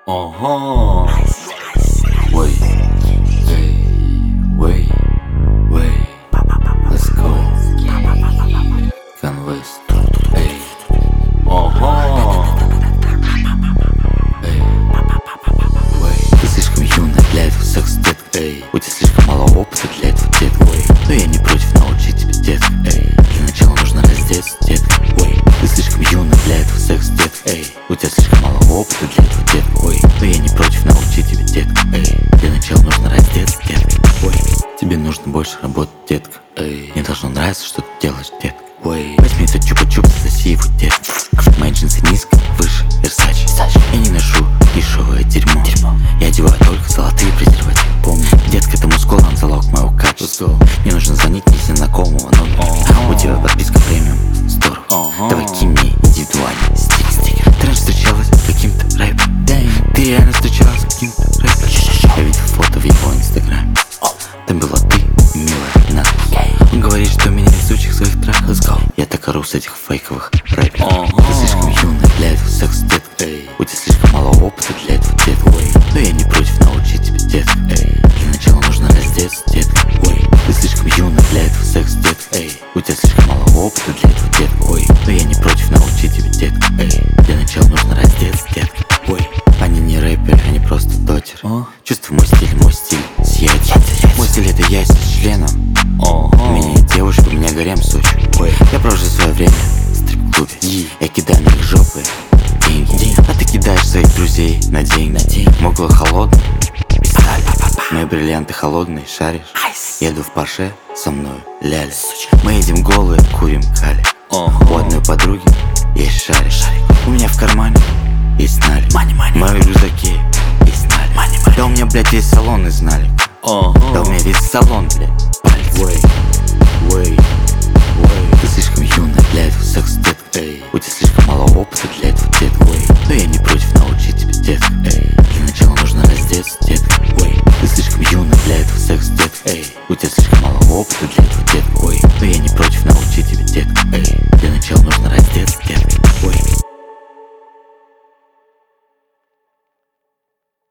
Ага. Wait, hey, wait, let's go. Converse, эй, ага. Эй, wait. Ты слишком юная для этого секса, детка, эй. У тебя слишком мало опыта для этого, детка, эй. Но я не против научить тебя, детка, эй. Для начала нужно раздеться, детка, эй. Ты слишком юная для этого секса, детка, эй. У тебя слишком мало опыта для этого, детка, эй. Но я не против научить тебя, детка, эй. Для начала нужно раздеться, детка, эй. Тебе нужно больше работать, детка, эй. Мне должно нравиться, что ты делаешь, детка, эй. Возьми этот чупа-чупс, соси его, детка. Мои джинсы низко, выше, Versace. Я не ношу дешевое дерьмо. Я одеваю только золотые презервативы. Помни, детка, это мускулам залог моего качества. Не нужно звонить незнакомого номера. У тебя подписка премиум, здорово. Давай кинь мне индивидуальный стикер. Ты раньше встречалась с каким-то рэпером? Ты реально встречалась с каким-то рэпером? Я видел фото в его инстаграме. Там была ты, милая надпись. Он говорит, что меня из учих своих треков. Я так ору с этих фейковых рэперов. Ты слишком юная для этого секса, детка, эй. У тебя слишком мало опыта для этого, детка, эй. Но я не против научить тебя, детка, эй. Для начала нужно раздеться, детка, эй. Ты слишком юная для этого секса, детка, эй. У тебя слишком мало опыта для этого, детка, эй. Но я не против научить тебя, детка, эй. Для начала нужно раздеться, детка, эй. Они не рэперы, они просто дотеры. Чувствуй мой стиль, съедь. Мой стиль это я с членом. У меня нет девушек, у меня гарем в Сочи. Я провожу свое время в стрип-клубе. Я кидаю на их жопы деньги. А ты кидаешь своих друзей на деньги. Мой глаз холодный и сталь. Мои бриллианты холодные, шаришь. Еду в Порше, со мной ляля. Мы едем голые, курим кали. У одной подруги есть шарик. У меня в кармане есть налик. Мои рюкзаки есть налик. Да у меня, блядь, есть салон из налик. Да у меня весь салон, блядь, палец. Ты слишком юная для этого секса, детка, эй. У тебя слишком мало опыта для этого, детка, эй. Но я не против научить тебя, детка.